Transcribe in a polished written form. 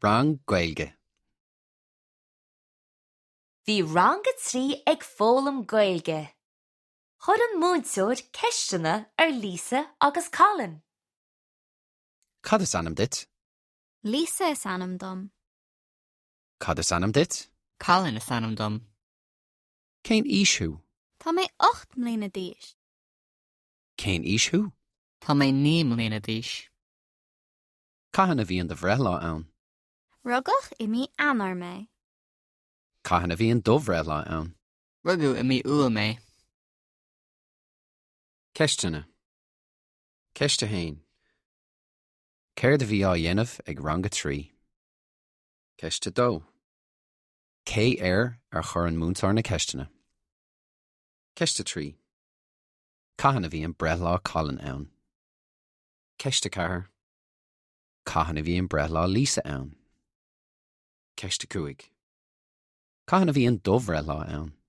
Rang Gaeilge. Bhí rang go trí ag fólam Gaeilge. Chur an múinteoir ceistena Lisa agus Colin. Cad is anam dit? Lisa is anam dom. Cad is anam dit? Colin is anam dom. Cén ishiú? Tá mé 8 mbliana d'aois. Cén ishiú? Tá mé 9 mbliana d'aois. Caithin a bhíon de bhreathla ann. Rugach imi anar mé. Caithin a bhíon do bhreathla ann. Rugu imi ua mé. Ceistena. Ceiste hain. Céir de bhí á dhéanamh ag ranga trí. Ceiste dó. Cé ar chur an múntar na ceistena. Ceiste trí. Caithin a bhíon breathlá Colin ann. Ceiste chathair. Caithin a bhíon breathlá Lisa ann. Ceiste 5. Caithin a bhíon do bhreathla ann.